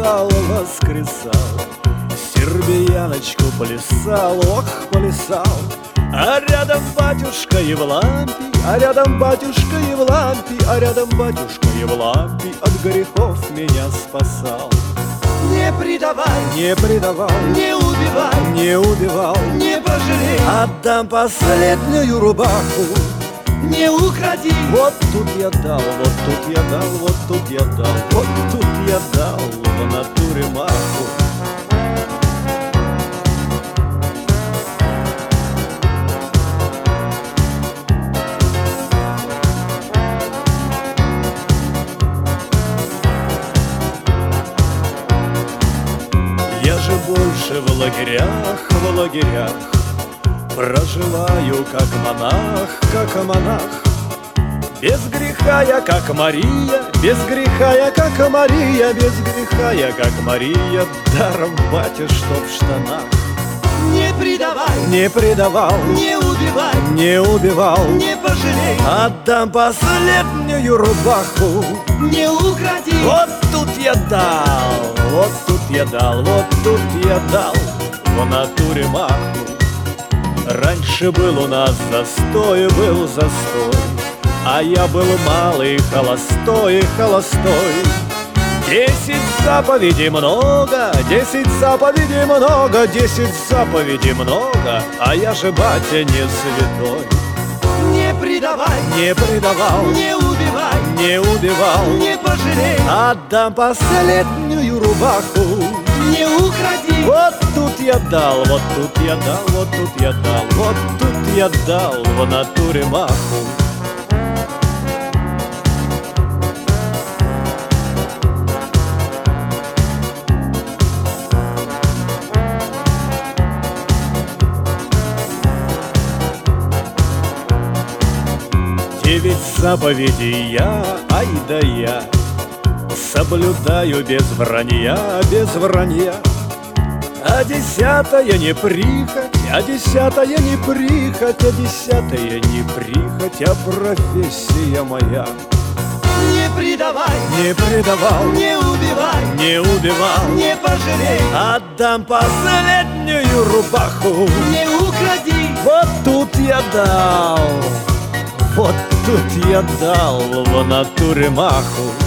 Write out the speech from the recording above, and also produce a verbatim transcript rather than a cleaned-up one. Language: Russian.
воскресал, воскресал, сербияночку плясал, ох, плясал. А рядом батюшка Евлампий, а рядом батюшка Евлампий, а рядом батюшка Евлампий от грехов меня спасал. Не предавай, Не предавал, не убивай, не убивал, не пожалей, отдам последнюю рубаху. не укради. Вот тут я дал, вот тут я дал, вот тут я дал, вот тут я дал в натуре маху. Я же больше в лагерях, в лагерях проживаю как монах, как монах. Без греха я как Мария, без греха я как Мария, без греха я как Мария, даром батя, что в штанах. Не предавай, Не предавал, не убивай, не убивал, не пожалей, отдам последнюю рубаху. не укради. Вот тут я дал, вот тут я дал, вот тут я дал в натуре маху. Раньше был у нас застой, был застой, а я был малый, холостой, холостой. Десять заповедей много, десять заповедей много, десять заповедей много, а я же, батя, не святой. Не предавай, Не предавал, не убивай, не убивал, не пожалей, отдам последнюю рубаху. не укради. Вот тут я дал, вот тут я дал, вот тут я дал, вот тут я дал в натуре маху. Девять заповедей я, ай да я, соблюдаю без вранья, без вранья. А десятая не прихоть, а десятая не прихоть, а десятая не прихоть, а профессия моя. Не предавай, Не предавал, не убивай, не убивал, не пожалей, отдам последнюю рубаху. не укради. Вот тут я дал, вот тут я дал в натуре маху.